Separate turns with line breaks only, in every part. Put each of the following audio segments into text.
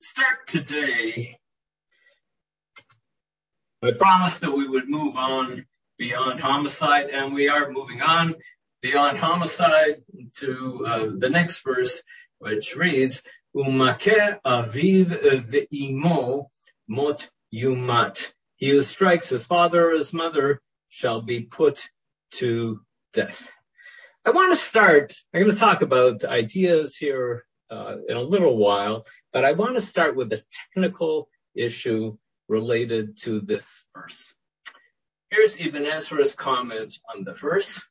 start today, I promised that we would move on beyond homicide, and we are moving on beyond homicide to the next verse, which reads, Umakeh aviv ve'imo mot yumat. He who strikes his father or his mother shall be put to death. I want to start, I'm going to talk about ideas here in a little while, but I want to start with a technical issue related to this verse. Here's Ibn Ezra's comment on the verse.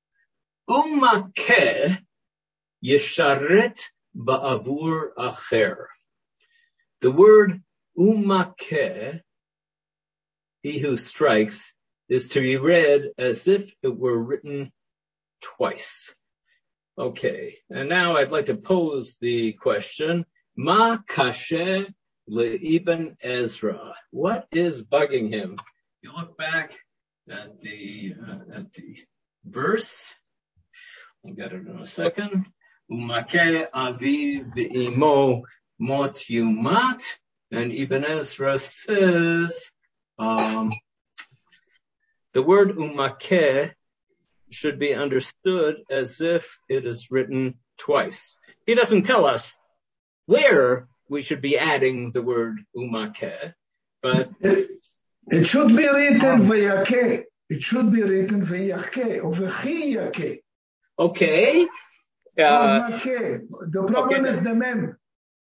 Umakeh yesharet ba'avur acher. The word umakeh, he who strikes, is to be read as if it were written twice. Okay, and now I'd like to pose the question, Ma kashe le'Ibn Ezra? What is bugging him? You look back at the verse. I'll get it in a second. Umakeh aviv ve'imo mot yumat. And Ibn Ezra says, the word umakeh should be understood as if it is written twice. He doesn't tell us where we should be adding the word umakeh, but
it should be written vayakeh. It should be written vayakeh or v'chiyakeh.
Okay.
The problem is the mem.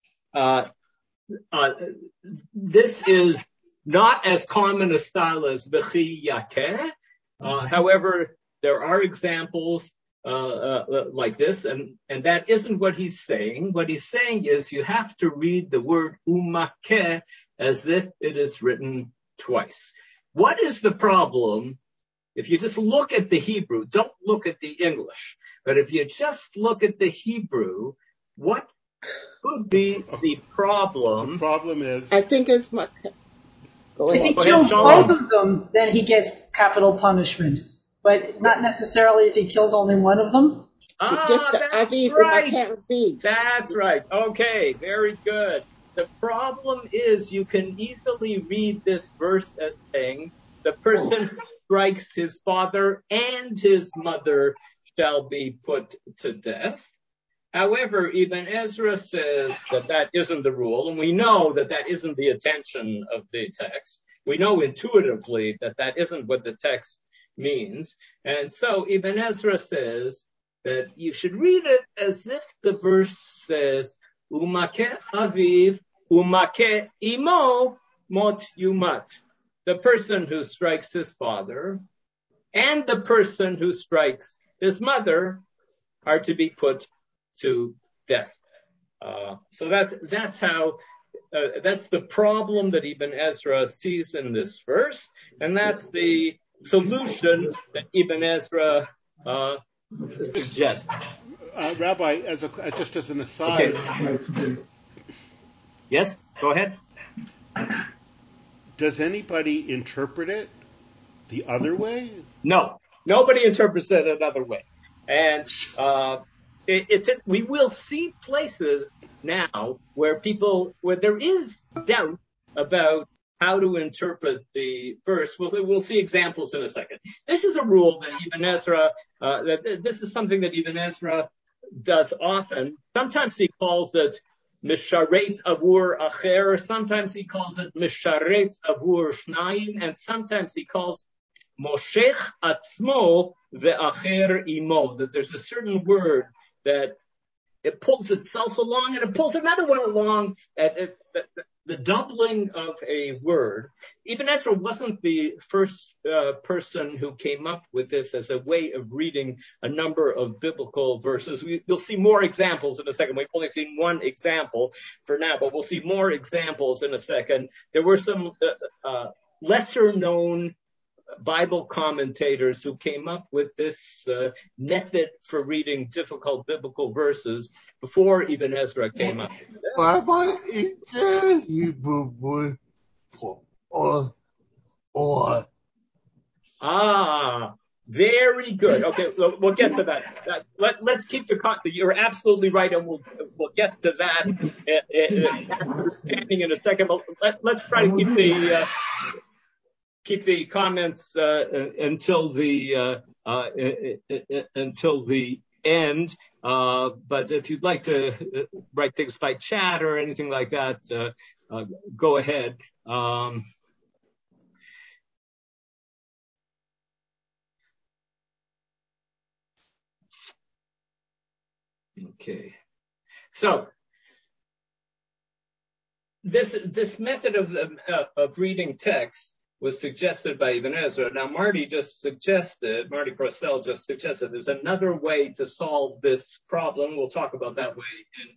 This is not as common a style as v'chiyakeh. However, there are examples like this, and that isn't what he's saying. What he's saying is you have to read the word umakeh as if it is written twice. What is the problem? If you just look at the Hebrew, don't look at the English, but if you just look at the Hebrew, what could be the problem?
The problem is,
I think it's my.
If he kills both of them, then he gets capital punishment. But not necessarily if he kills only one of them.
Just the aviv right.
That's right. Okay, very good. The problem is you can easily read this verse as saying the person who strikes his father and his mother shall be put to death. However, Ibn Ezra says that isn't the rule, and we know that isn't the intention of the text. We know intuitively that isn't what the text means. And so Ibn Ezra says that you should read it as if the verse says, Umakeh aviv, umakeh imo mot yumat. The person who strikes his father and the person who strikes his mother are to be put to death. So that's how, that's the problem that Ibn Ezra sees in this verse, and that's the solution that Ibn Ezra suggests.
Rabbi, just as an aside.
Okay. Yes, go ahead.
Does anybody interpret it the other way?
No, nobody interprets it another way. And we will see places now where there is doubt about how to interpret the verse. We'll see examples in a second. This is a rule that Ibn Ezra, this is something that Ibn Ezra does often. Sometimes he calls it Misharet Avur Acher, sometimes he calls it Misharet Avur Shnayim, and sometimes he calls Moshech Atzmo Ve'acher Imo, that there's a certain word that it pulls itself along and it pulls another one along, the doubling of a word. Ibn Ezra wasn't the first person who came up with this as a way of reading a number of biblical verses. We'll see more examples in a second. We've only seen one example for now, but we'll see more examples in a second. There were some lesser known Bible commentators who came up with this method for reading difficult biblical verses before Ibn Ezra came up.
Rabbi, is there a Hebrew word for or?
Very good. Okay, we'll get to that. Let's keep you're absolutely right, and we'll get to that understanding in a second. But let's try to keep the comments until the end. But if you'd like to write things by chat or anything like that, go ahead. Okay. So this method of reading text was suggested by Ibn Ezra. Now, Marty Crossell just suggested there's another way to solve this problem. We'll talk about that way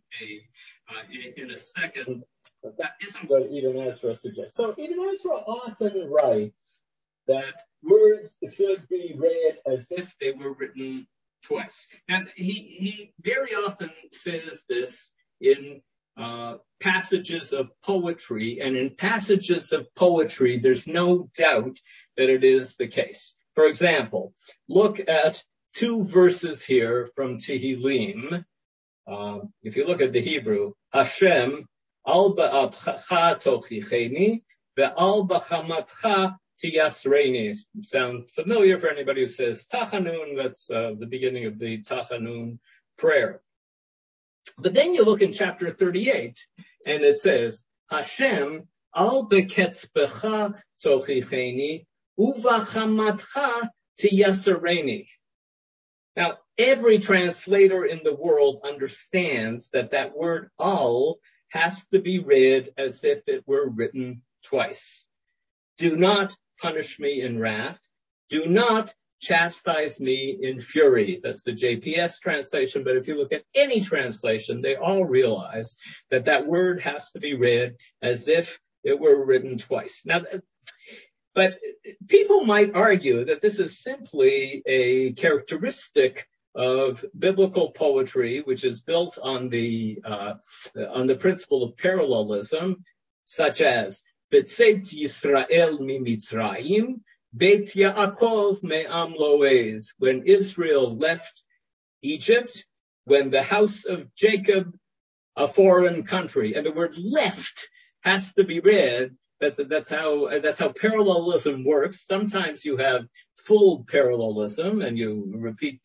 in a second. But that isn't what Ibn Ezra suggests. So Ibn Ezra often writes that words should be read as if they were written twice. And he very often says this in passages of poetry, and in passages of poetry, there's no doubt that it is the case. For example, look at two verses here from Tehillim. If you look at the Hebrew, Hashem, al ba'abcha tochicheni, ve'al b'chamatcha tiyasreini. Sound familiar for anybody who says Tachanun? That's the beginning of the Tachanun prayer. But then you look in chapter 38, and it says, Hashem, al beketzbecha tochicheni, uvachamatcha tiyasreini. Now, every translator in the world understands that that word al has to be read as if it were written twice. Do not punish me in wrath. Do not chastise me in fury. That's the JPS translation, but if you look at any translation, they all realize that that word has to be read as if it were written twice. Now, but people might argue that this is simply a characteristic of biblical poetry, which is built on the principle of parallelism, such as Betzeit Yisrael mi Mitzrayim, Beit Yaakov me'am lo'ez. When Israel left Egypt, when the house of Jacob, a foreign country, and the word "left" has to be read. That's how parallelism works. Sometimes you have full parallelism, and you repeat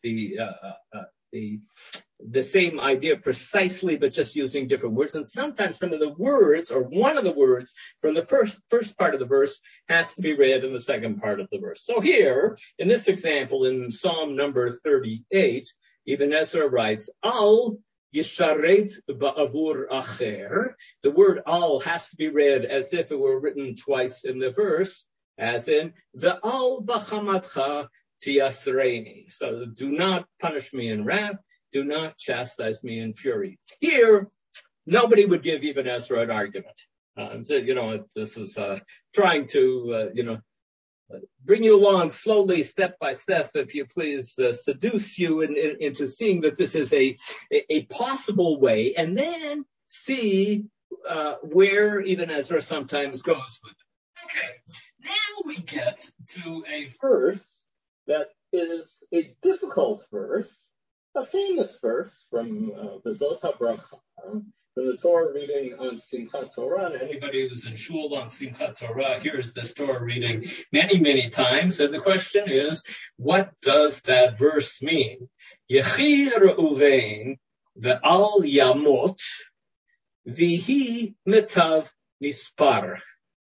the same idea precisely, but just using different words. And sometimes some of the words, or one of the words from the first part of the verse, has to be read in the second part of the verse. So here, in this example, in Psalm number 38, Ibn Ezra writes, Al Yisharet ba'avur acher. The word al has to be read as if it were written twice in the verse, as in, Ve'al b'chamatcha tiyasreini. So do not punish me in wrath. Do not chastise me in fury. Here, nobody would give Ibn Ezra an argument. This is trying to, bring you along slowly, step by step, if you please, seduce you into seeing that this is a possible way, and then see where Ibn Ezra sometimes goes with it. Okay, now we get to a verse that is a difficult verse, a famous verse from the Zot HaBracha, from the Torah reading on Simchat Torah. And anybody who's in shul on Simchat Torah hears this Torah reading many, many times. And the question is, what does that verse mean? Yechi Reuven ve'al yamot vihi metav mispar.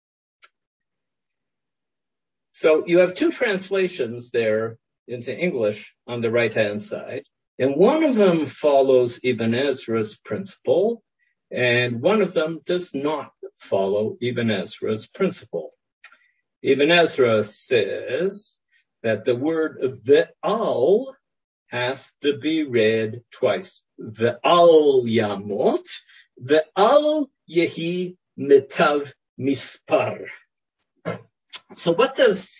So you have two translations there into English on the right-hand side. And one of them follows Ibn Ezra's principle, and one of them does not follow Ibn Ezra's principle. Ibn Ezra says that the word ve'al has to be read twice. Ve'al yamot, ve'al yehi metav mispar. So what does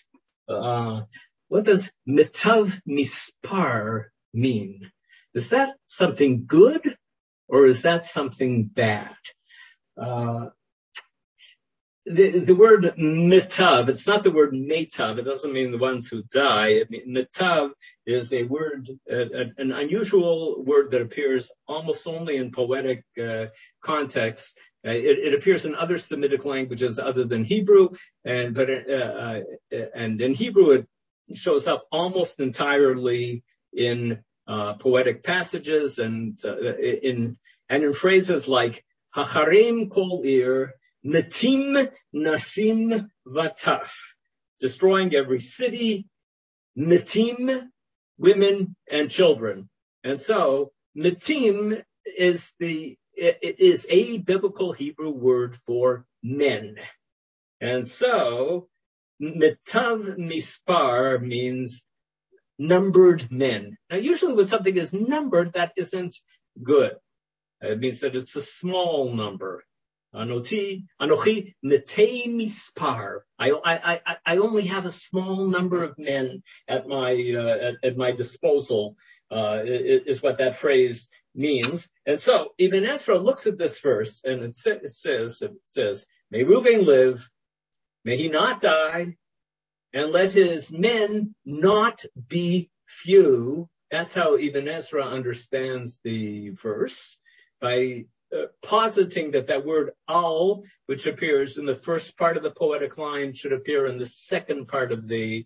metav mispar mean? Is that something good, or is that something bad? the word mitav, it's not the word metav. It doesn't mean the ones who die. Mitav is a word, an unusual word that appears almost only in poetic contexts. It appears in other Semitic languages other than Hebrew, and in Hebrew it shows up almost entirely in poetic passages and in phrases like Hacharim kol ir, Natim nashim vataf, destroying every city, Natim, women and children. And so Natim is a biblical Hebrew word for men. And so Mitav mispar means numbered men. Now usually when something is numbered, that isn't good. It means that it's a small number. Anochi netei mispar. I only have a small number of men at my disposal, is what that phrase means. And so Ibn Ezra looks at this verse and it says, may Reuven live, may he not die, and let his men not be few. That's how Ibn Ezra understands the verse, by positing that word al, which appears in the first part of the poetic line, should appear in the second part of the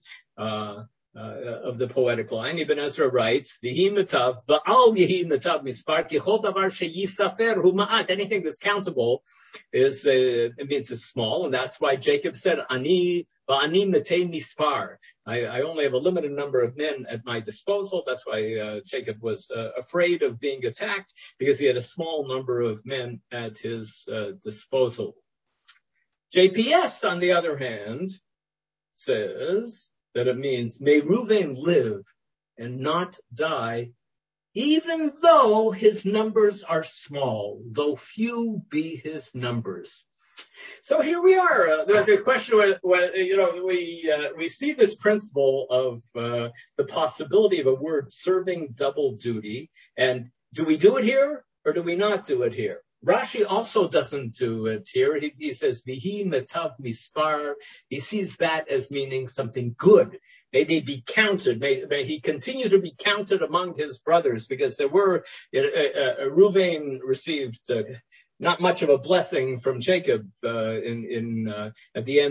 poetic line. Ibn Ezra writes, "V'hi mitav, ba'al yehi mitav mispar, ki chol davar sheyisafer hu ma'at." Anything that's countable is it means it's small, and that's why Jacob said, "Ani ba'ani mitei mispar." I only have a limited number of men at my disposal. That's why Jacob was afraid of being attacked, because he had a small number of men at his disposal. JPS, on the other hand, says that it means, may Reuven live and not die, even though his numbers are small, though few be his numbers. So here we are. The question, we see this principle of the possibility of a word serving double duty. And do we do it here or do we not do it here? Rashi also doesn't do it here. He says, Vihi metav mispar. He sees that as meaning something good. May they be counted. May he continue to be counted among his brothers, because there were, Reuven received not much of a blessing from Jacob at the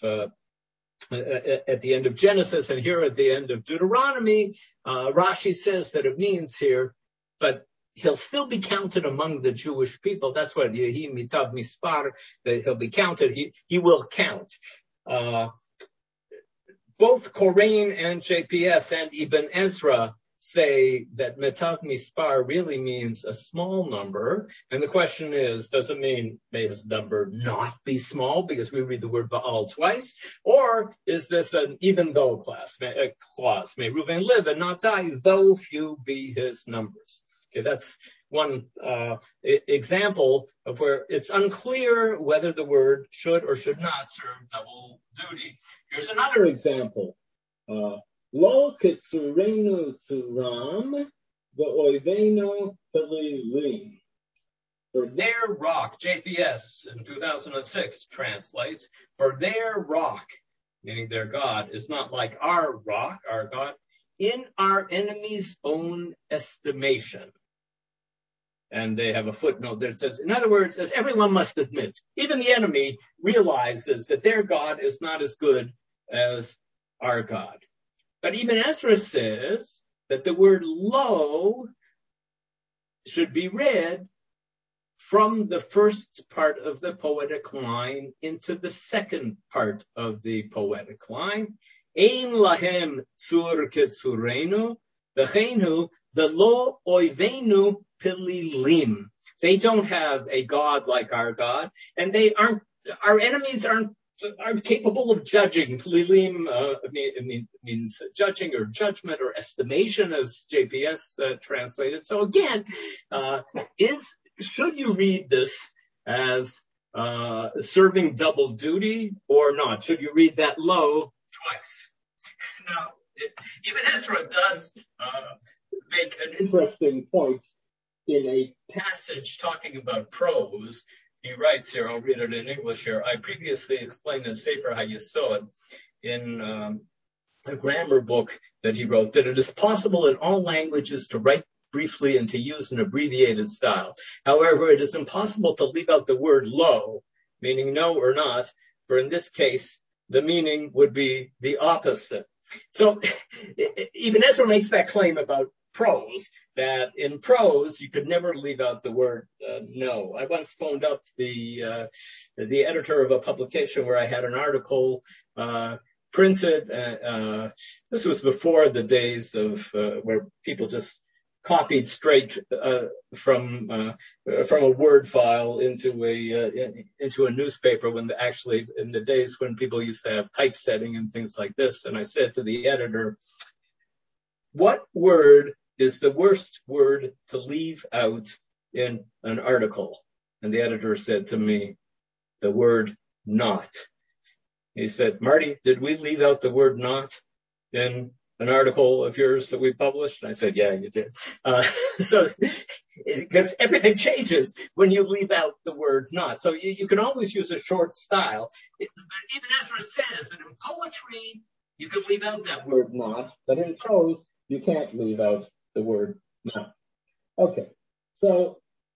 end of Genesis, and here at the end of Deuteronomy, Rashi says that it means here, but he'll still be counted among the Jewish people. That's what Yehi mitav mispar, that he'll be counted. He will count. Both Korain and JPS and Ibn Ezra say that mitav mispar really means a small number. And the question is, does it mean may his number not be small, because we read the word Baal twice? Or is this an even though clause? May Reuven live and not die, though few be his numbers. Okay, that's one example of where it's unclear whether the word should or should not serve double duty. Here's another example. Lo ketsurenu turam v'oivenu pelilim. For their rock, JPS in 2006 translates, for their rock, meaning their God, is not like our rock, our God, in our enemy's own estimation. And they have a footnote that says, in other words, as everyone must admit, even the enemy realizes that their God is not as good as our God. But Ibn Ezra says that the word lo should be read from the first part of the poetic line into the second part of the poetic line. Ein lahem sur ketsurenu, v'cheinu v'lo oivenu pililim. They don't have a God like our God, and our enemies aren't capable of judging. Pililim means judging or judgment or estimation, as JPS translated. So again, should you read this as serving double duty or not? Should you read that lo twice? Now, Ibn Ezra does make an interesting point in a passage talking about prose, He writes here, I'll read it in English here. I previously explained in Sefer HaYesod in a grammar book that he wrote that it is possible in all languages to write briefly and to use an abbreviated style. However, it is impossible to leave out the word lo, meaning no or not, for in this case, the meaning would be the opposite. So Ibn Ezra makes that claim about prose, that in prose, you could never leave out the word no. I once phoned up the editor of a publication where I had an article printed. This was before the days of where people just copied straight from a Word file into a newspaper, when actually in the days when people used to have typesetting and things like this. And I said to the editor, what word is the worst word to leave out in an article? And the editor said to me, the word not. He said, Marty, did we leave out the word not in an article of yours that we published? And I said, yeah, you did. So, because everything changes when you leave out the word not. So you can always use a short style. Even Ezra says that in poetry, you could leave out that word not, but in prose, you can't leave out the word not. Okay, so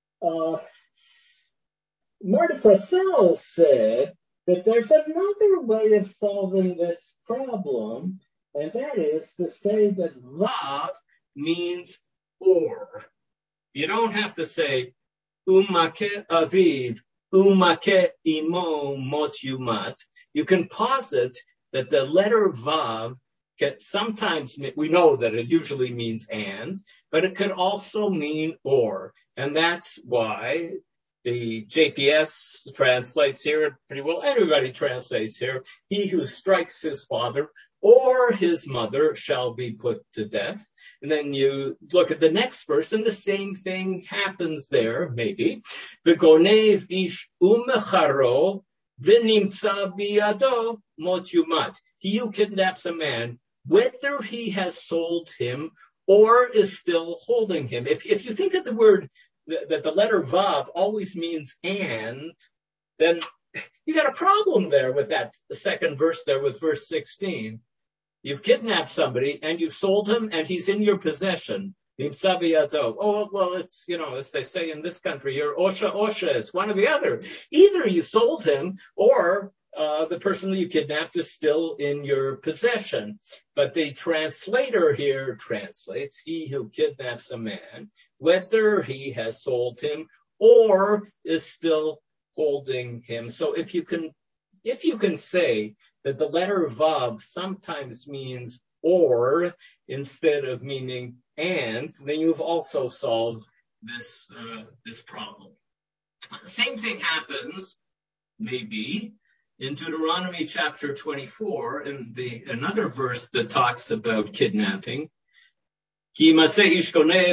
Marty Purcell said that there's another way of solving this problem, and that is to say that vav means or. You don't have to say umake aviv, umake imo mot yumat. You can posit that the letter vav can sometimes, we know that it usually means and, but it could also mean or. And that's why the JPS translates here pretty well. Everybody translates here. He who strikes his father or his mother shall be put to death. And then you look at the next verse, and the same thing happens there, maybe. V'gonev ish umecharo v'nimtza biyado mot yumat. He who kidnaps a man, whether he has sold him or is still holding him. If you think of the word, that the letter vav always means and, then you got a problem there with that second verse there with verse 16. You've kidnapped somebody and you've sold him and he's in your possession. Oh, well, it's, as they say in this country here, osha, it's one or the other. Either you sold him or the person that you kidnapped is still in your possession. But the translator here translates, he who kidnaps a man, whether he has sold him or is still holding him. So if you can say that the letter vav sometimes means or instead of meaning and, then you've also solved this problem. Same thing happens, maybe, in Deuteronomy chapter 24, in another verse that talks about kidnapping. If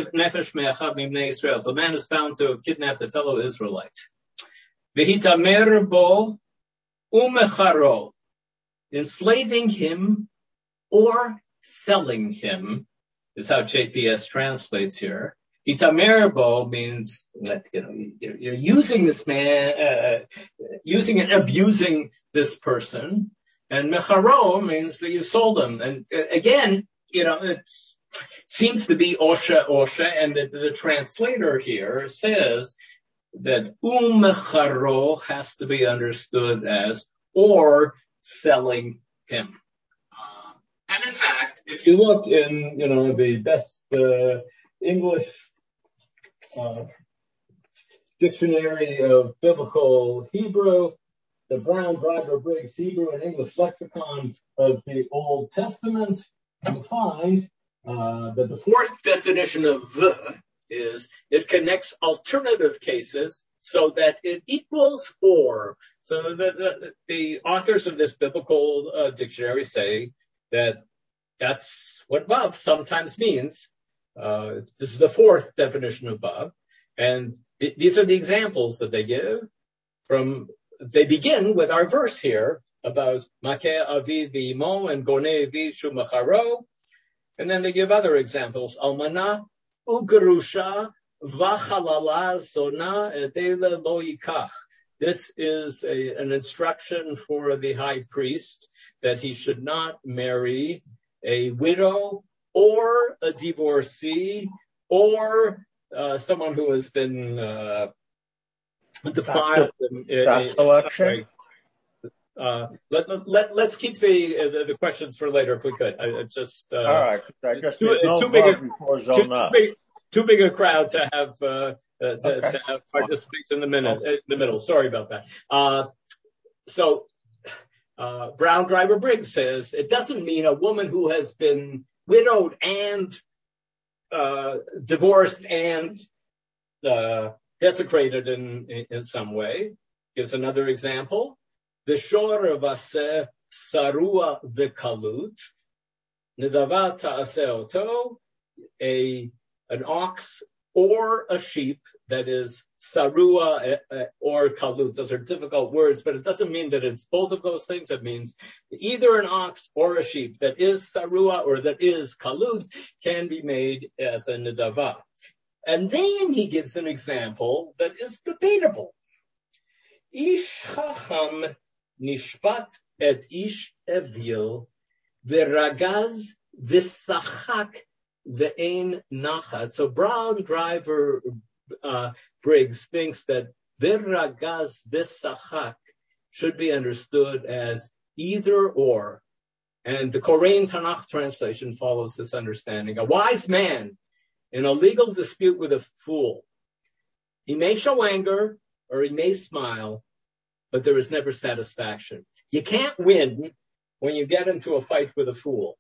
the man is found to have kidnapped a fellow Israelite, v'hitamer bo umecharo, enslaving him or selling him, is how JPS translates here. Hitamer bo means that you're using this man, using and abusing this person, and mecharo means that you sold him. And again, it seems to be osha, and the translator here says that umecharo has to be understood as or selling him. And in fact, if you look in, the best English dictionary of biblical Hebrew, the Brown Driver Briggs Hebrew and English lexicon of the Old Testament, you find that the fourth definition of the is it connects alternative cases so that it equals or. So the authors of this biblical dictionary say that that's what vav sometimes means. This is the fourth definition of vav. And these are the examples that they give from. They begin with our verse here about makeh aviv v'imo and goneh vishu macharo. And then they give other examples. Almana ugerusha v'chalala zona edela lo yikach. This is an instruction for the high priest that he should not marry a widow or a divorcee or someone who has been defiled. Let's keep the questions for later if we could.
All right. I guess there's no vote before Zona.
Too big a crowd to have to have participants in the middle. Sorry about that. So Brown Driver Briggs says it doesn't mean a woman who has been widowed and divorced and desecrated in some way. Gives another example. V'shor v'aseh sarua v'kalut nedavat ta'aseh oto, an ox or a sheep that is sarua or kalut. Those are difficult words, but it doesn't mean that it's both of those things. It means either an ox or a sheep that is sarua or that is kalut can be made as a nedava. And then he gives an example that is debatable. Ish chacham nishpat et ish evil v'ragaz v'sachak v'ein nachat. So Brown Driver Briggs thinks that v'ragaz v'sachak should be understood as either or. And the Korean Tanakh translation follows this understanding. A wise man in a legal dispute with a fool, he may show anger or he may smile, but there is never satisfaction. You can't win when you get into a fight with a fool.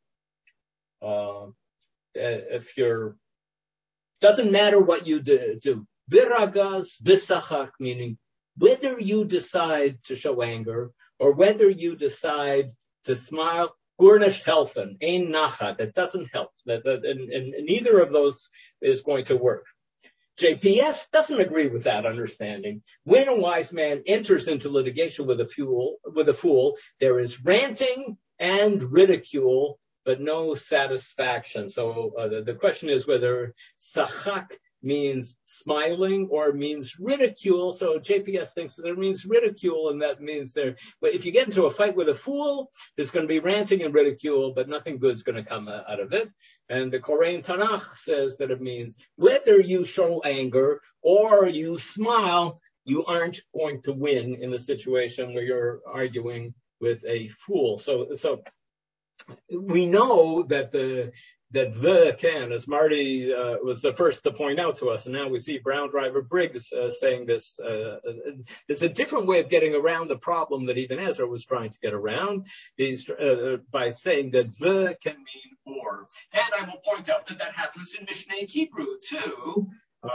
Doesn't matter what you do. Viragaz visachak, meaning whether you decide to show anger or whether you decide to smile, gurnish helfen, ein nachat, that doesn't help. And neither of those is going to work. JPS doesn't agree with that understanding. When a wise man enters into litigation with a fool, there is ranting and ridicule, but no satisfaction. So the question is whether sachak means smiling or means ridicule. So JPS thinks that it means ridicule, and that means but if you get into a fight with a fool, there's going to be ranting and ridicule, but nothing good's going to come out of it. And the Korean Tanakh says that it means whether you show anger or you smile, you aren't going to win in a situation where you're arguing with a fool. So we know that as Marty was the first to point out to us, and now we see Brown Driver Briggs saying this. There's a different way of getting around the problem that even Ezra was trying to get around, is by saying that the can mean or. And I will point out that happens in Mishneh Hebrew too.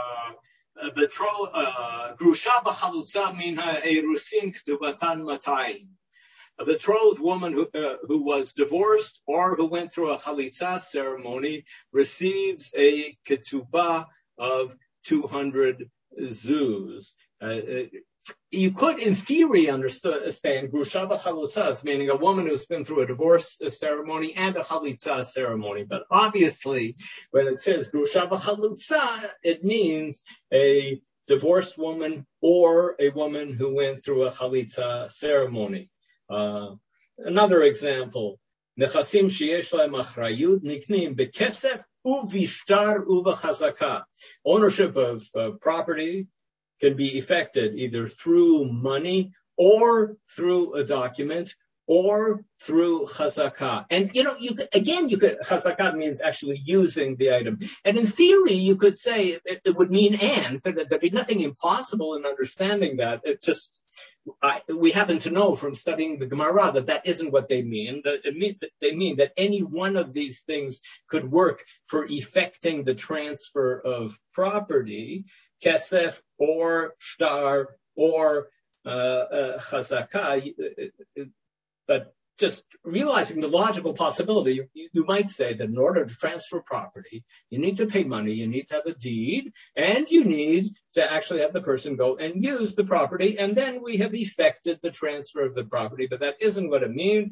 Grusha b'chalutza min ha'erusin ktubatan matayim. A betrothed woman who was divorced or who went through a chalitza ceremony receives a ketubah of 200 zuz. You could, in theory, understand grusha b'chalutza, meaning a woman who's been through a divorce ceremony and a chalitza ceremony. But obviously, when it says grusha b'chalutza, it means a divorced woman or a woman who went through a chalitza ceremony. Another example, nechasim sheyesh lahem achrayut niknim bekesef uvishtar uvachazaka. Ownership of property can be effected either through money or through a document or through chazakah. And, you could, chazakah means actually using the item. And in theory, you could say it would mean and, there'd be nothing impossible in understanding that. It just, we happen to know from studying the Gemara that isn't what they mean. They mean that any one of these things could work for effecting the transfer of property, kesef or shtar or chazakah. But just realizing the logical possibility, you might say that in order to transfer property, you need to pay money, you need to have a deed, and you need to actually have the person go and use the property, and then we have effected the transfer of the property. But that isn't what it means.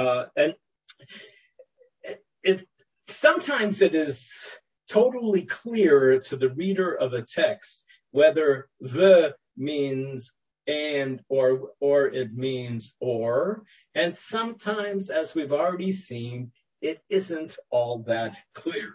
Sometimes it is totally clear to the reader of a text whether the means and, or it means or. And sometimes, as we've already seen, it isn't all that clear.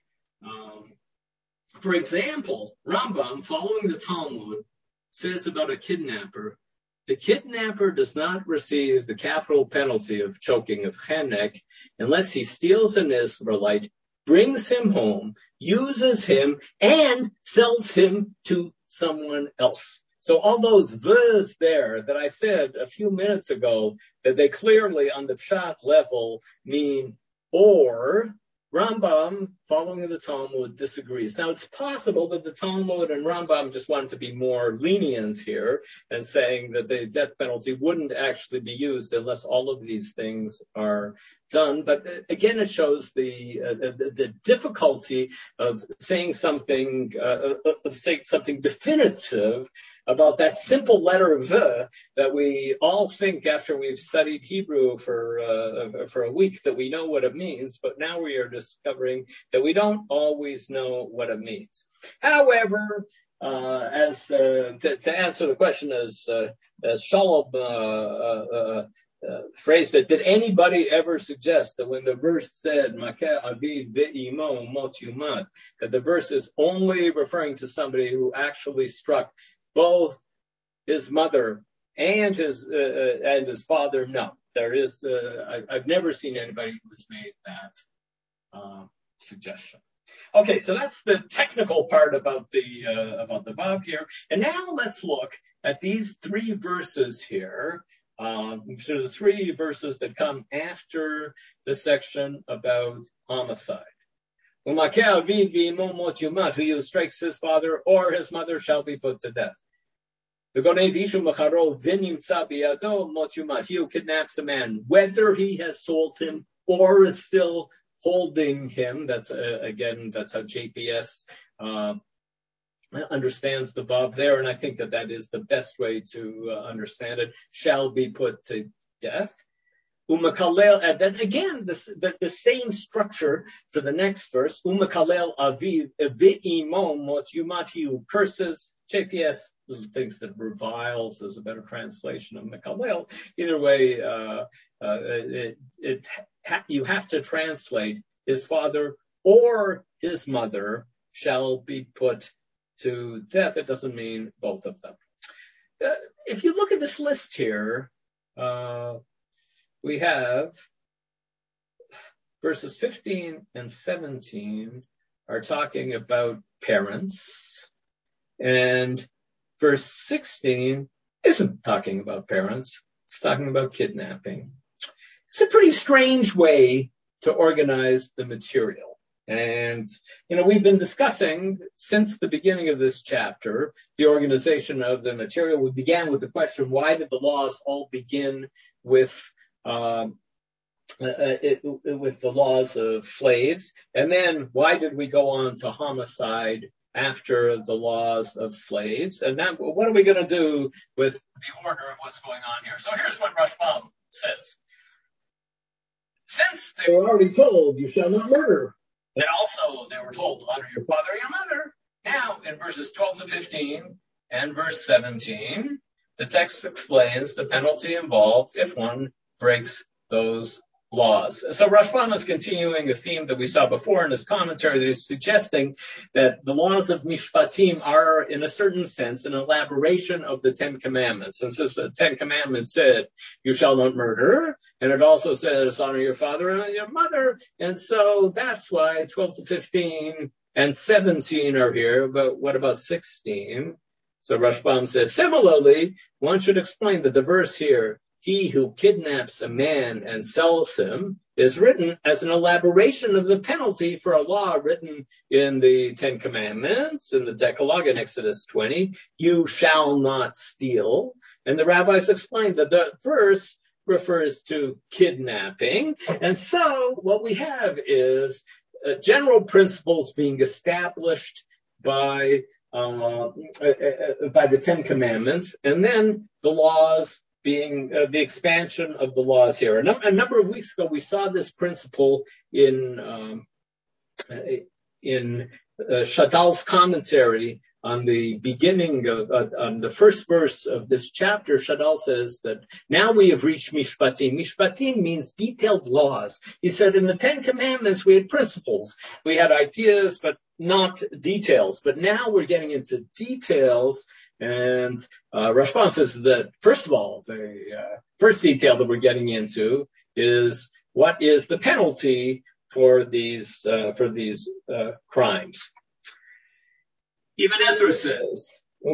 For example, Rambam, following the Talmud, says about a kidnapper, the kidnapper does not receive the capital penalty of choking of chenek unless he steals an Israelite, brings him home, uses him, and sells him to someone else. So all those v's there that I said a few minutes ago, that they clearly on the pshat level mean or, Rambam, following the Talmud, disagrees. Now, it's possible that the Talmud and Rambam just wanted to be more lenient here and saying that the death penalty wouldn't actually be used unless all of these things are done. But again, it shows the difficulty of saying something definitive about that simple letter V that we all think after we've studied Hebrew for a week that we know what it means, but now we are discovering that we don't always know what it means. However, to answer the question as Shalom phrased it, did anybody ever suggest that when the verse said Makeh Aviv ve'imo mot yumat, that the verse is only referring to somebody who actually struck both his mother and his father? No, there is. I've never seen anybody who has made that suggestion. Okay, so that's the technical part about the Vav here, and now let's look at these three verses here. So the three verses that come after the section about homicide. Who strikes his father or his mother shall be put to death. He who kidnaps a man, whether he has sold him or is still holding him. That's that's how JPS understands the Vav there, and I think that is the best way to understand it. Shall be put to death. Umakalel, and then again, the same structure for the next verse. Umakalel aviv ve'imo mot yumat, he who curses. JPS thinks that reviles is a better translation of Makalel. Either way, you have to translate his father or his mother shall be put to death. It doesn't mean both of them. If you look at this list here, we have verses 15 and 17 are talking about parents, and verse 16 isn't talking about parents. It's talking about kidnapping. It's a pretty strange way to organize the material. And, we've been discussing since the beginning of this chapter, the organization of the material. We began with the question, why did the laws all begin with the laws of slaves? And then why did we go on to homicide after the laws of slaves? And now what are we going to do with the order of what's going on here? So here's what Rashbam says. Since they were already told, you shall not murder, and also they were told, honor your father and your mother. Now, in verses 12 to 15 and verse 17, the text explains the penalty involved if one breaks those laws. So Rashbam is continuing a theme that we saw before in his commentary, that he's suggesting that the laws of Mishpatim are, in a certain sense, an elaboration of the Ten Commandments. And since the Ten Commandments said, you shall not murder, and it also says, honor your father and your mother, and so that's why 12 to 15 and 17 are here, but what about 16? So Rashbam says, similarly, one should explain that the verse here, he who kidnaps a man and sells him, is written as an elaboration of the penalty for a law written in the Ten Commandments, in the Decalogue in Exodus 20, you shall not steal. And the rabbis explained that the verse refers to kidnapping. And so what we have is general principles being established by the Ten Commandments, and then the laws being the expansion of the laws here. A number of weeks ago, we saw this principle in Shadal's commentary on the beginning of, on the first verse of this chapter, Shadal says that now we have reached Mishpatim. Mishpatim means detailed laws. He said in the 10 Commandments we had principles. We had ideas, but not details. But now we're getting into details. And Rashbam says that, first of all, the first detail that we're getting into is what is the penalty for these crimes. Ibn Ezra says,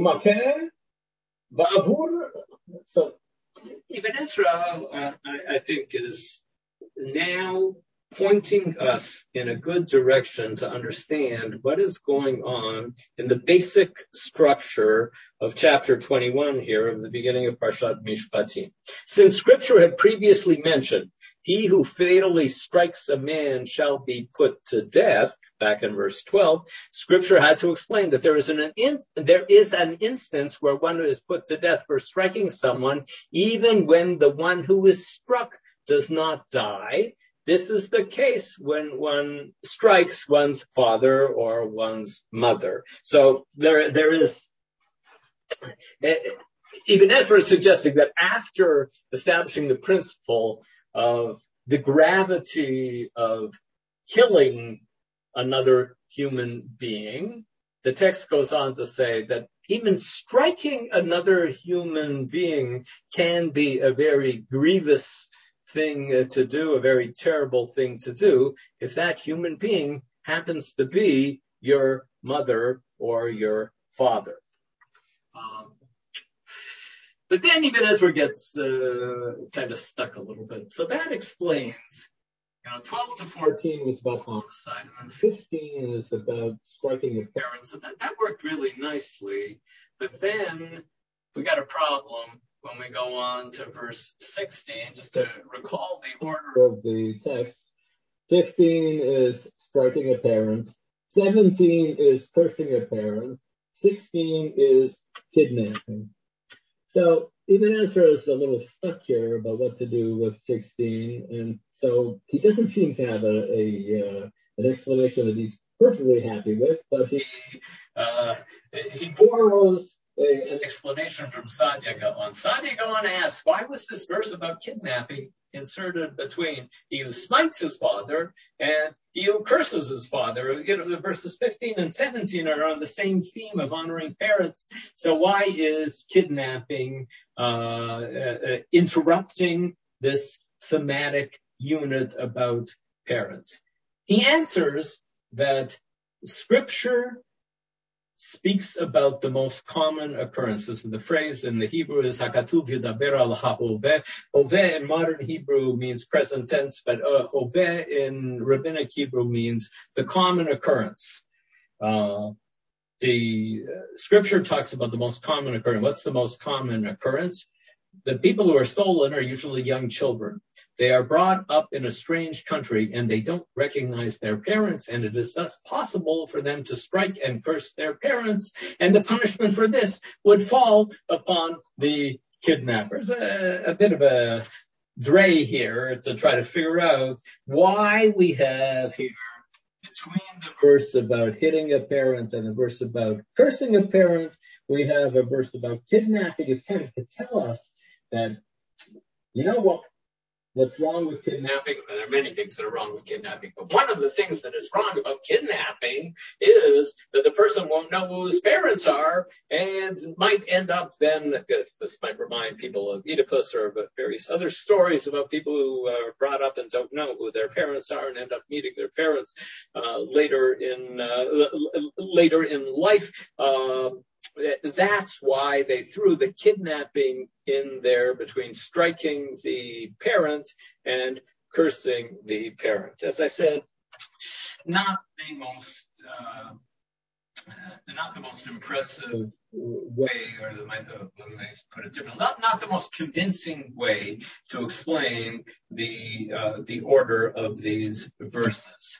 so Ibn Ezra, I think, is now pointing us in a good direction to understand what is going on in the basic structure of chapter 21 here of the beginning of Parshat Mishpatim. Since scripture had previously mentioned, he who fatally strikes a man shall be put to death, back in verse 12, scripture had to explain that there is an instance where one is put to death for striking someone, even when the one who is struck does not die. This is the case when one strikes one's father or one's mother. So there is, Ibn Ezra is suggesting that after establishing the principle of the gravity of killing another human being, the text goes on to say that even striking another human being can be a very grievous thing to do, a very terrible thing to do, if that human being happens to be your mother or your father. But then Ibn Ezra gets kind of stuck a little bit. So that explains, 12 to 14 was about homicide, and 15 is about striking your parents. So that worked really nicely. But then we got a problem when we go on to verse 16. Just to recall the order of the text, 15 is striking a parent, 17 is cursing a parent, 16 is kidnapping. So Ibn Ezra is a little stuck here about what to do with 16, and so he doesn't seem to have an explanation that he's perfectly happy with, but he borrows an explanation from Saadia Gaon. Saadia Gaon asks, why was this verse about kidnapping inserted between he who smites his father and he who curses his father? The verses 15 and 17 are on the same theme of honoring parents. So why is kidnapping interrupting this thematic unit about parents? He answers that scripture speaks about the most common occurrences. And the phrase in the Hebrew is hakatuv yidaber al ha'oveh. Oveh in modern Hebrew means present tense, but oveh in rabbinic Hebrew means the common occurrence. The scripture talks about the most common occurrence. What's the most common occurrence? The people who are stolen are usually young children. They are brought up in a strange country and they don't recognize their parents, and it is thus possible for them to strike and curse their parents, and the punishment for this would fall upon the kidnappers. A bit of a dray here to try to figure out why we have here between the verse about hitting a parent and the verse about cursing a parent, we have a verse about kidnapping. It's kind of to tell us that, what's wrong with kidnapping? Well, there are many things that are wrong with kidnapping, but one of the things that is wrong about kidnapping is that the person won't know who his parents are and might end up then, this might remind people of Oedipus or various other stories about people who are brought up and don't know who their parents are and end up meeting their parents later in life. That's why they threw the kidnapping in there between striking the parent and cursing the parent. As I said, not the most impressive way, or let me put it differently, not the most convincing way to explain the order of these verses.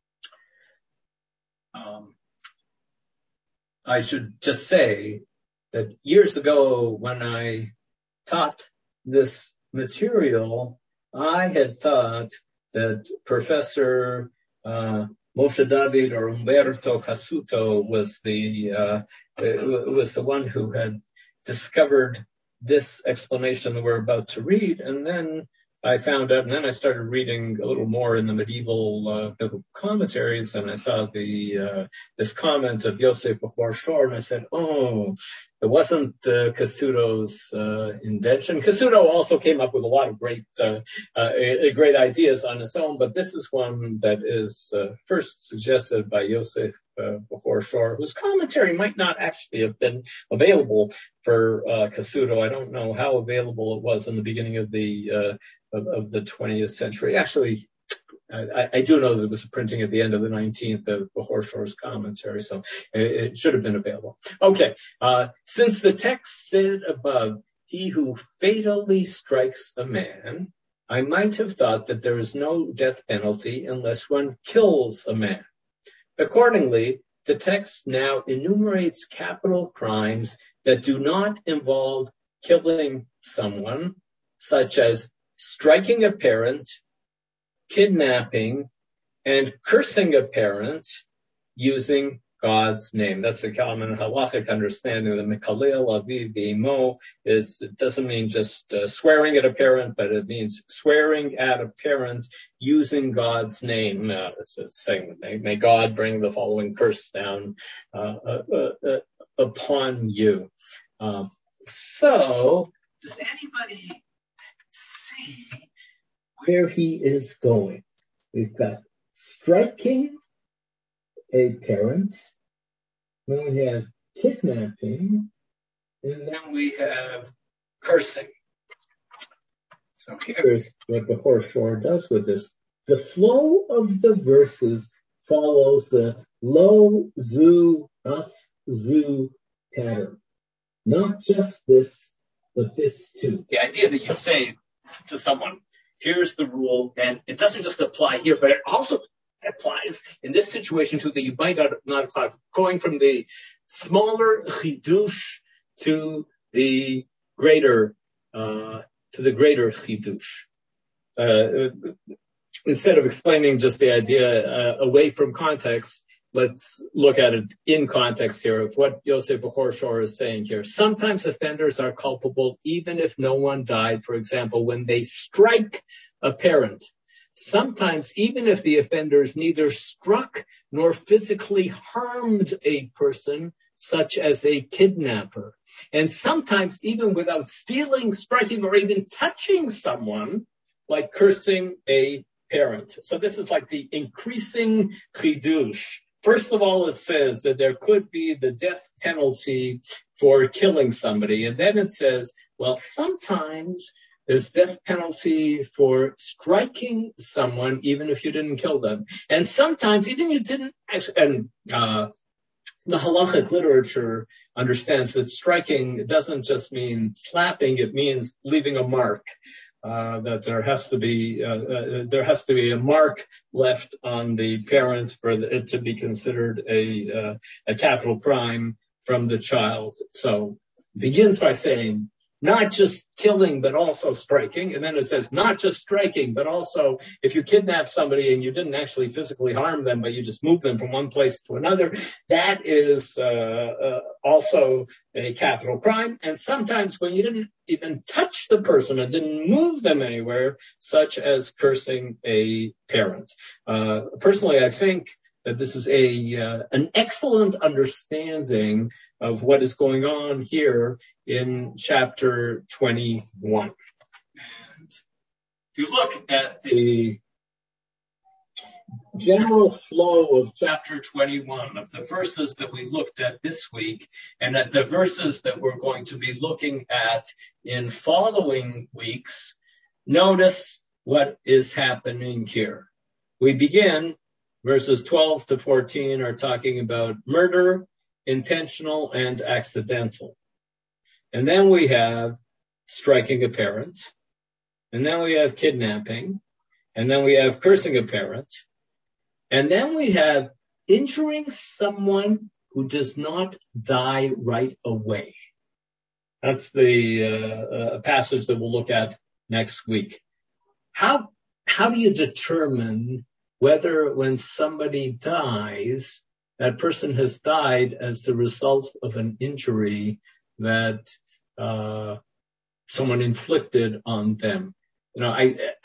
I should just say that years ago when I taught this material, I had thought that Professor Moshe David or Umberto Cassuto was the one who had discovered this explanation that we're about to read, and then I found out, and then I started reading a little more in the medieval biblical commentaries, and I saw this comment of Yosef Bechor Shor, and I said, oh, it wasn't Cassuto's invention. Cassuto also came up with a lot of great ideas on his own, but this is one that is first suggested by Yosef Bechor Shor, whose commentary might not actually have been available for Cassuto. I don't know how available it was in the beginning of the 20th century. Actually, I do know that it was a printing at the end of the 19th of Bechor Shor's commentary, so it should have been available. Okay, since the text said above, he who fatally strikes a man, I might have thought that there is no death penalty unless one kills a man. Accordingly, the text now enumerates capital crimes that do not involve killing someone, such as striking a parent, kidnapping, and cursing a parent using God's name. That's the common halachic understanding of the Mekalel Aviv V'imo. It doesn't mean just swearing at a parent, but it means swearing at a parent using God's name. It's saying, may God bring the following curse down upon you. So, does anybody see where he is going? We've got striking a parent, then we have kidnapping, and then we have cursing. So here's what Bechor Shor does with this. The flow of the verses follows the lo zu af zu pattern. Not just this, but this too. The idea that you say to someone, here's the rule, and it doesn't just apply here, but it also applies in this situation to that you might not have thought, going from the smaller chidush to the greater chidush. Instead of explaining just the idea away from context, let's look at it in context here of what Yosef Bechor Shor is saying here. Sometimes offenders are culpable even if no one died, for example, when they strike a parent. Sometimes even if the offenders neither struck nor physically harmed a person, such as a kidnapper. And sometimes even without stealing, striking, or even touching someone, like cursing a parent. So this is like the increasing chidush. First of all, it says that there could be the death penalty for killing somebody. And then it says, well, sometimes there's death penalty for striking someone, even if you didn't kill them. And sometimes, even you didn't actually, and the halachic literature understands that striking doesn't just mean slapping, it means leaving a mark. That there has to be a mark left on the parent for it to be considered a capital crime from the child. So it begins by saying not just killing, but also striking. And then it says not just striking, but also if you kidnap somebody and you didn't actually physically harm them, but you just move them from one place to another, that is also a capital crime. And sometimes when you didn't even touch the person and didn't move them anywhere, such as cursing a parent. Personally, I think that this is an excellent understanding of what is going on here in chapter 21. And if you look at the general flow of chapter 21, of the verses that we looked at this week, and at the verses that we're going to be looking at in following weeks, notice what is happening here. We begin, verses 12 to 14 are talking about murder, intentional and accidental. And then we have striking a parent. And then we have kidnapping. And then we have cursing a parent. And then we have injuring someone who does not die right away. That's the passage that we'll look at next week. How do you determine whether when somebody dies, that person has died as the result of an injury that someone inflicted on them. You know,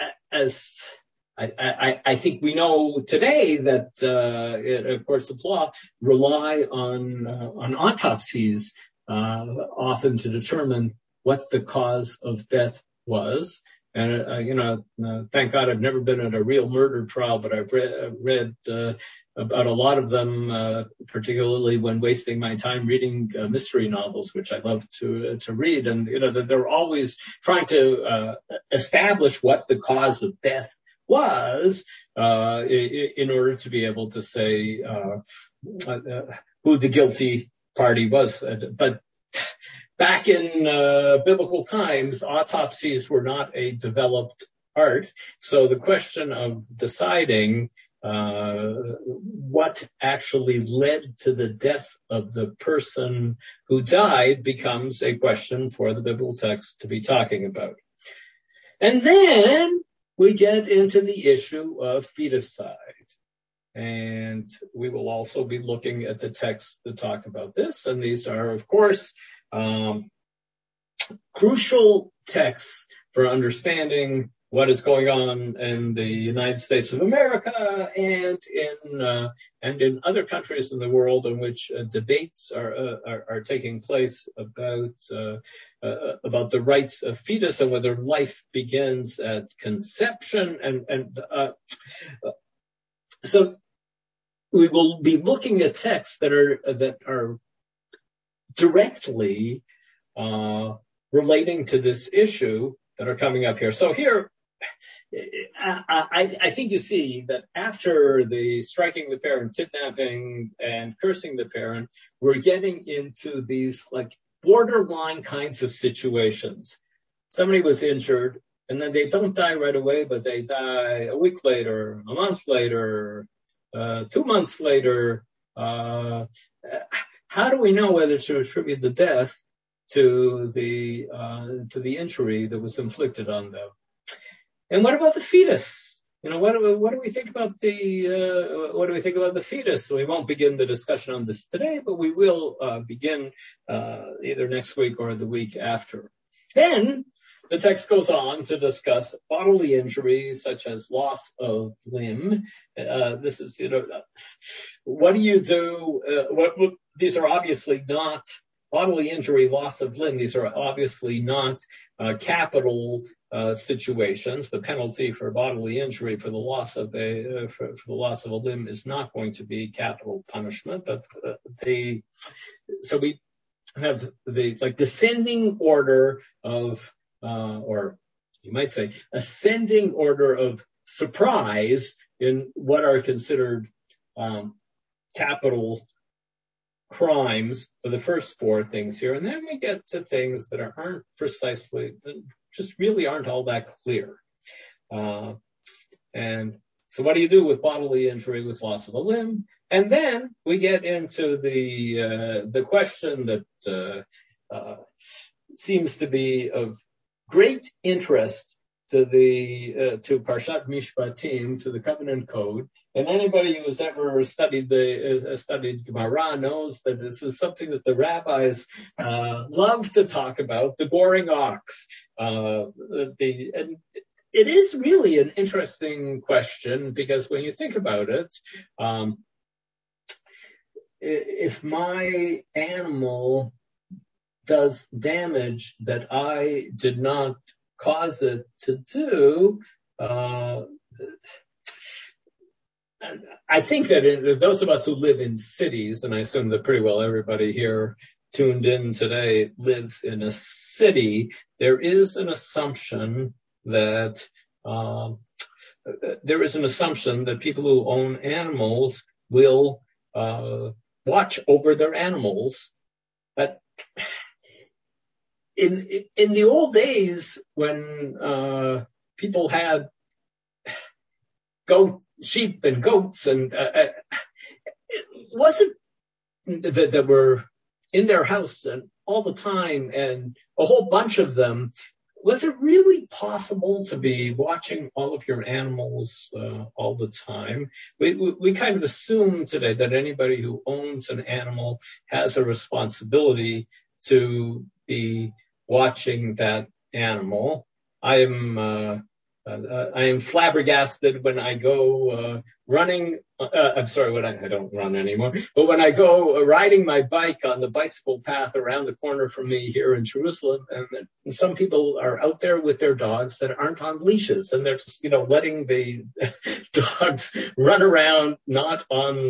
I think we know today that courts of law rely on autopsies often to determine what the cause of death was. And thank God I've never been at a real murder trial, but I've read about a lot of them, particularly when wasting my time reading mystery novels, which I love to read. And they're always trying to establish what the cause of death was in order to be able to say who the guilty party was. But back in biblical times, autopsies were not a developed art. So the question of deciding what actually led to the death of the person who died becomes a question for the biblical text to be talking about. And then we get into the issue of feticide. And we will also be looking at the texts that talk about this. And these are, of course, crucial texts for understanding what is going on in the United States of America and in other countries in the world in which debates are taking place about the rights of fetus and whether life begins at conception. So we will be looking at texts that are directly relating to this issue that are coming up here. So here, I think you see that after the striking the parent, kidnapping, and cursing the parent, we're getting into these like borderline kinds of situations. Somebody was injured, and then they don't die right away, but they die a week later, a month later, 2 months later. How do we know whether to attribute the death to the injury that was inflicted on them? And what about the fetus? What do we think about the fetus? So we won't begin the discussion on this today, but we will begin either next week or the week after. Then the text goes on to discuss bodily injuries such as loss of limb. This is, what do you do? These are obviously not bodily injury, loss of limb. These are obviously not capital situations. The penalty for bodily injury for the loss of a limb is not going to be capital punishment. But so we have the descending order of, or you might say, ascending order of surprise in what are considered capital crimes for the first four things here. And then we get to things that aren't precisely, just really aren't all that clear. And so what do you do with bodily injury with loss of a limb? And then we get into the question that seems to be of great interest to Parshat Mishpatim, to the Covenant Code. And anybody who's ever studied Gemara knows that this is something that the rabbis love to talk about, the goring ox. And it is really an interesting question, because when you think about it, if my animal does damage that I did not cause it to do, I think that those of us who live in cities, and I assume that pretty well everybody here tuned in today lives in a city, there is an assumption that people who own animals will watch over their animals. But in the old days, when people had sheep and goats, and it wasn't that were in their house and all the time, and a whole bunch of them was it really possible to be watching all of your animals all the time? We kind of assume today that anybody who owns an animal has a responsibility to be watching that animal. I am flabbergasted when I go running. I'm sorry, I don't run anymore. But when I go riding my bike on the bicycle path around the corner from me here in Jerusalem, and some people are out there with their dogs that aren't on leashes, and they're just, letting the dogs run around not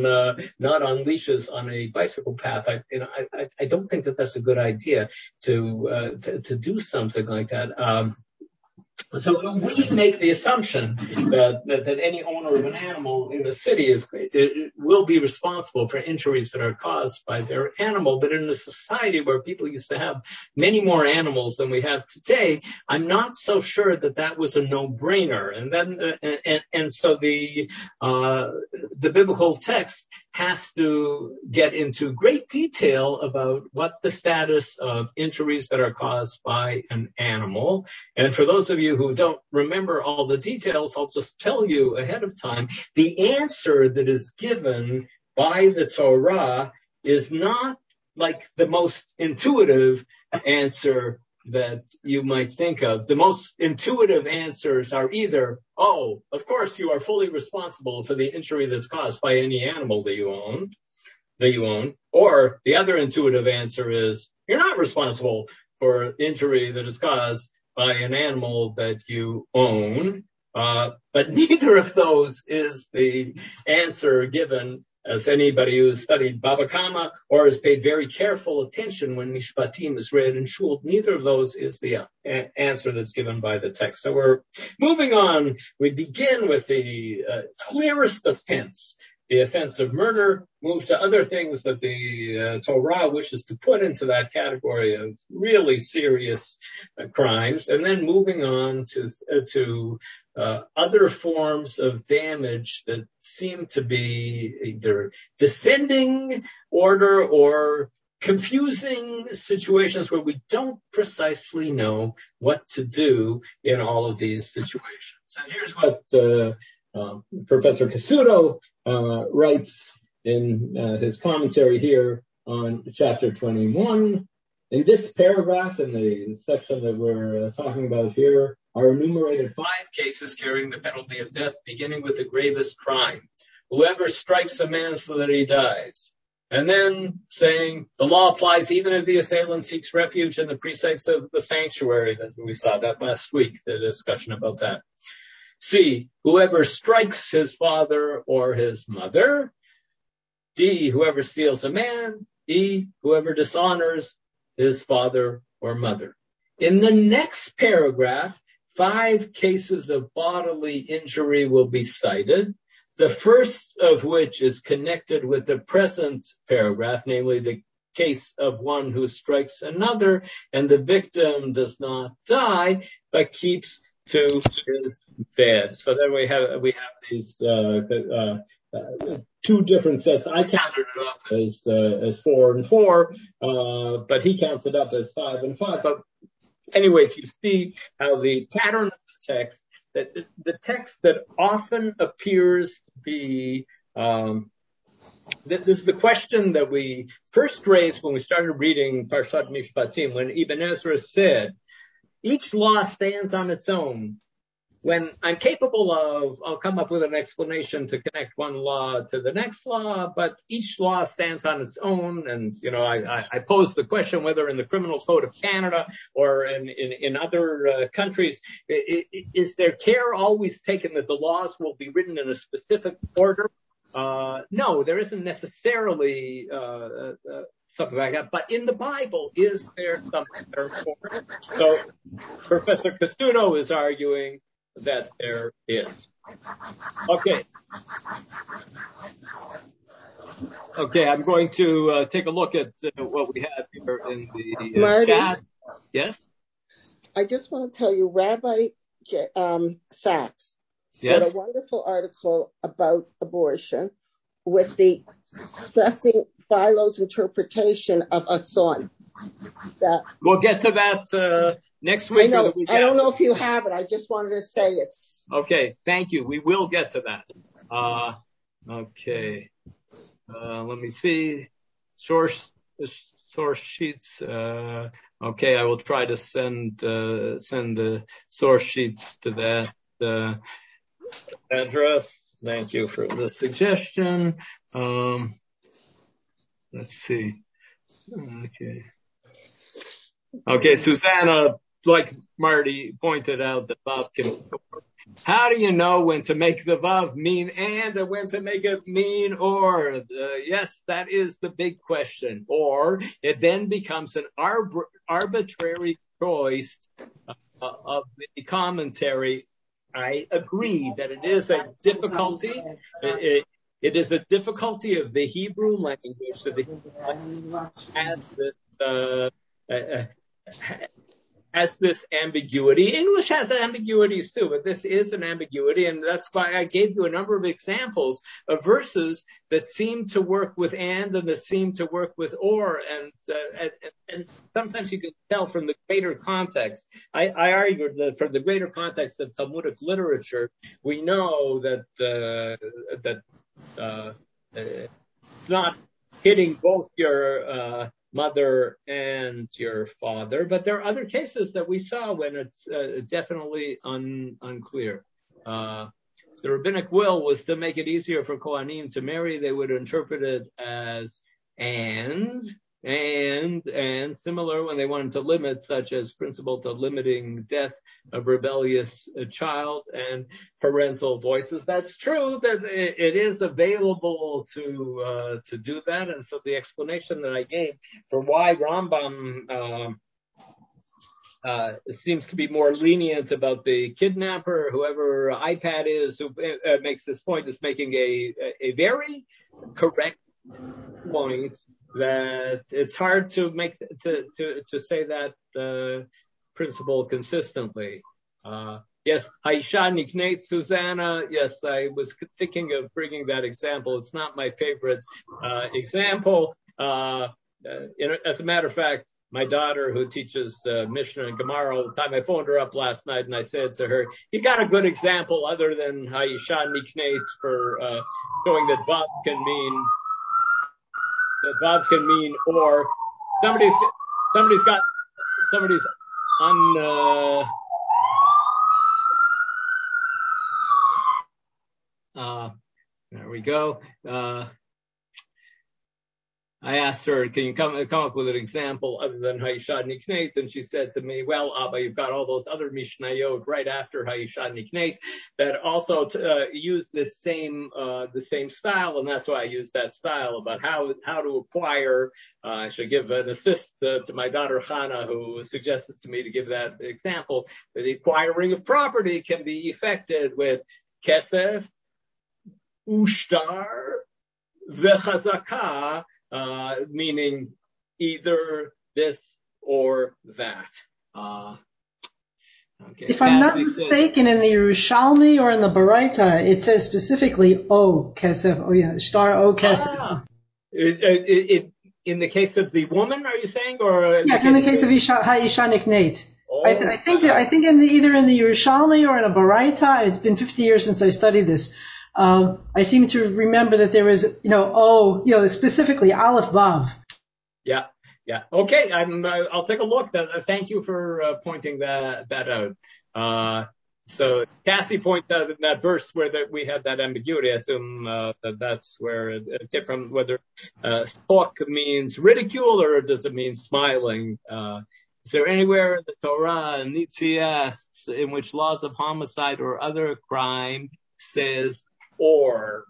on leashes on a bicycle path. I don't think that that's a good idea to do something like that. So we make the assumption that any owner of an animal in the city will be responsible for injuries that are caused by their animal. But in a society where people used to have many more animals than we have today, I'm not so sure that was a no-brainer. And so the biblical text has to get into great detail about what the status of injuries that are caused by an animal. And for those of you who don't remember all the details, I'll just tell you ahead of time, the answer that is given by the Torah is not like the most intuitive answer that you might think of. The most intuitive answers are either, oh, of course you are fully responsible for the injury that's caused by any animal that you own, or the other intuitive answer is, you're not responsible for injury that is caused by an animal that you own. But neither of those is the answer given, as anybody who's studied Baba Kama or has paid very careful attention when Mishpatim is read in shul. Neither of those is the answer that's given by the text. So we're moving on. We begin with the clearest offense, the offense of murder, move to other things that the Torah wishes to put into that category of really serious crimes, and then moving on to other forms of damage that seem to be either descending order or confusing situations where we don't precisely know what to do in all of these situations. And here's what Professor Cassuto writes in his commentary here on chapter 21. In this paragraph, in the section that we're talking about here, are enumerated 5 cases carrying the penalty of death, beginning with the gravest crime. Whoever strikes a man so that he dies. And then saying the law applies even if the assailant seeks refuge in the precincts of the sanctuary. That we saw that last week, the discussion about that. C, whoever strikes his father or his mother. D, whoever steals a man. E, whoever dishonors his father or mother. In the next paragraph, 5 cases of bodily injury will be cited. The first of which is connected with the present paragraph, namely the case of one who strikes another and the victim does not die, but keeps to his bed. So then we have these 2 different sets. I counted it up as 4 and 4, but he counts it up as 5 and 5. But anyways, you see how the pattern of the text, that the text that often appears to be, this is the question that we first raised when we started reading Parshat Mishpatim, when Ibn Ezra said, each law stands on its own. When I'm capable of, I'll come up with an explanation to connect one law to the next law, but each law stands on its own. And, I pose the question whether in the Criminal Code of Canada or in other countries, is there care always taken that the laws will be written in a specific order? No, there isn't necessarily something like that. But in the Bible, is there something therefore? So Professor Cassuto is arguing that there is. Okay, I'm going to take a look at what we have here in the
Marty,
chat. Yes?
I just want to tell you, Rabbi Sachs wrote a wonderful article about abortion with the stressing Philo's interpretation of assault.
We'll get to that next week.
I know.
Or the week
I don't
after.
know if you have it. I just wanted to say it's.
Okay, thank you. We will get to that. Okay. Let me see. Source sheets. Okay, I will try to send the source sheets to that address. Thank you for the suggestion. Let's see. Okay, Susanna, like Marty pointed out, the Vav can. How do you know when to make the Vav mean and when to make it mean or? Yes, that is the big question. Or it then becomes an arbitrary choice of the commentary. I agree that it is a difficulty. It is a difficulty of the Hebrew language. So the Hebrew language has this ambiguity. English has ambiguities too, but this is an ambiguity, and that's why I gave you a number of examples of verses that seem to work with and that seem to work with or, and sometimes you can tell from the greater context. I argued that from the greater context of Talmudic literature, we know that it's not hitting both your mother and your father, but there are other cases that we saw when it's definitely unclear. The rabbinic will was to make it easier for Kohanim to marry. They would interpret it as and similar when they wanted to limit, such as principle to limiting death of rebellious child and parental voices. That's true. It is available to do that, and so the explanation that I gave for why Rambam seems to be more lenient about the kidnapper, whoever iPad is who makes this point, is making a very correct point that it's hard to make to say that principle consistently. Yes, Haisha Nikneit, Susanna. Yes, I was thinking of bringing that example. It's not my favorite example. As a matter of fact, my daughter, who teaches Mishnah and Gemara all the time, I phoned her up last night and I said to her, "You got a good example other than Haisha Nikneit for showing that Vav can mean or." Somebody's on. There we go. I asked her, "Can you come up with an example other than Haisha Nikneit?" And she said to me, "Well, Abba, you've got all those other Mishnayot right after Haisha Nikneit that also use this same style, and that's why I use that style about how to acquire." I should give an assist to my daughter Hannah, who suggested to me to give that example. The acquiring of property can be effected with kesef, ushtar, vechazakah. Meaning either this or that. Okay.
If I'm not mistaken, in the Yerushalmi or in the Baraita, it says specifically "O kesef." Oh yeah, shtar O kesef.
In the case of the woman, are you saying, or
yes, in the case of Haisha Nikneit. I think either in the Yerushalmi or in a Baraita. It's been 50 years since I studied this. I seem to remember that there was, specifically Aleph Vav.
Yeah. Okay. I'll take a look. Thank you for pointing that out. So Cassie pointed out in that verse where we had that ambiguity. I assume that's where it came from. Whether spok means ridicule or does it mean smiling? Is there anywhere in the Torah, Nitzi asks, in which laws of homicide or other crime says or?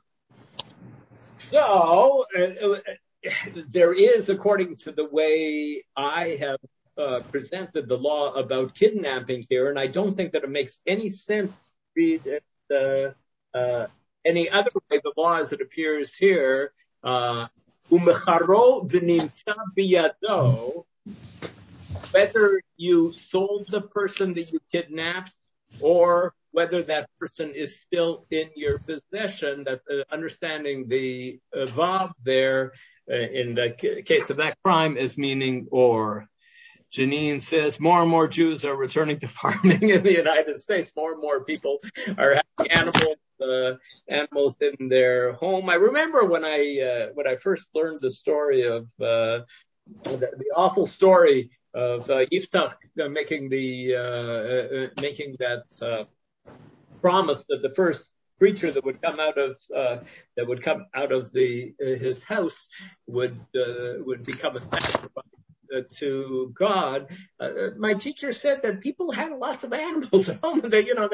So there is, according to the way I have presented the law about kidnapping here, and I don't think that it makes any sense to read it any other way. The law as it appears here, umecharo v'nimtza biyado, whether you sold the person that you kidnapped or whether that person is still in your possession, that understanding the vav there in the case of that crime as meaning or. Janine says more and more Jews are returning to farming in the United States. More and more people are having animals in their home. I remember when I first learned the story of the awful story of Yiftach making that promise that the first creature that would come out of his house would become a sacrifice to God. My teacher said that people had lots of animals at home,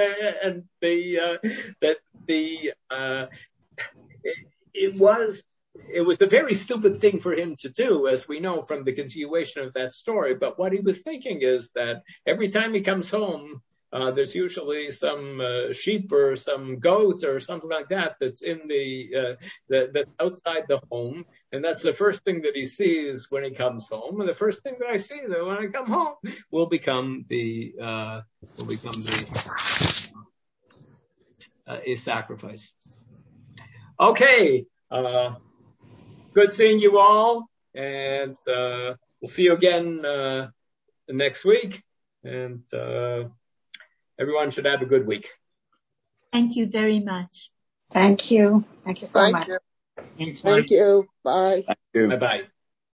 it was a very stupid thing for him to do, as we know from the continuation of that story. But what he was thinking is that every time he comes home, there's usually some sheep or some goat or something like that that's in that's outside the home, and that's the first thing that he sees when he comes home. And the first thing that I see that when I come home will become a sacrifice. Okay, good seeing you all, and we'll see you again next week. And everyone should have a good week.
Thank you very much.
Thank you. Thank you so much. Thank you. Bye.
Thank you.
Bye-bye.